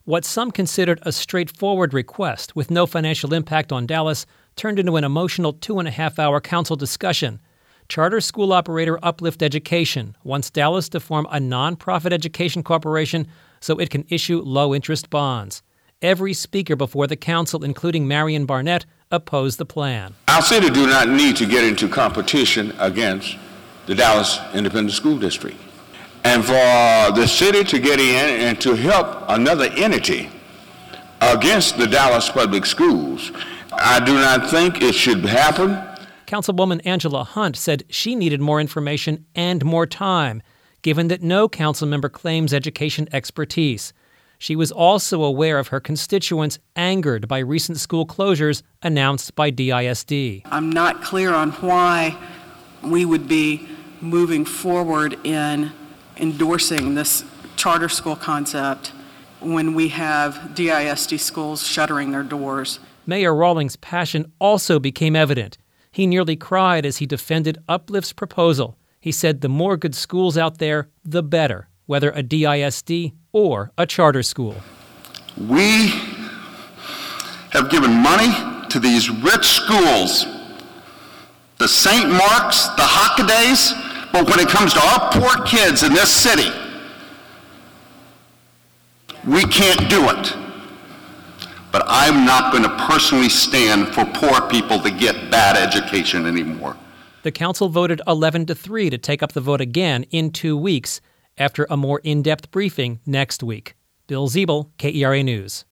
What some considered a straightforward request with no financial impact on Dallas turned into an emotional 2.5-hour council discussion. Charter school operator Uplift Education wants Dallas to form a nonprofit education corporation so it can issue low-interest bonds. Every speaker before the council, including Marion Barnett, opposed the plan. Our city do not need to get into competition against the Dallas Independent School District. And for the city to get in and to help another entity against the Dallas Public Schools, I do not think it should happen. Councilwoman Angela Hunt said she needed more information and more time, given that no council member claims education expertise. She was also aware of her constituents angered by recent school closures announced by DISD. I'm not clear on why we would be moving forward in endorsing this charter school concept when we have DISD schools shuttering their doors. Mayor Rawlings' passion also became evident. He nearly cried as he defended Uplift's proposal. He said the more good schools out there, the better, whether a DISD or a charter school. We have given money to these rich schools, the St. Mark's, the Hockadays, but when it comes to our poor kids in this city, we can't do it. But I'm not going to personally stand for poor people to get bad education anymore. The council voted 11-3 to take up the vote again in 2 weeks after a more in-depth briefing next week. Bill Ziebel, KERA News.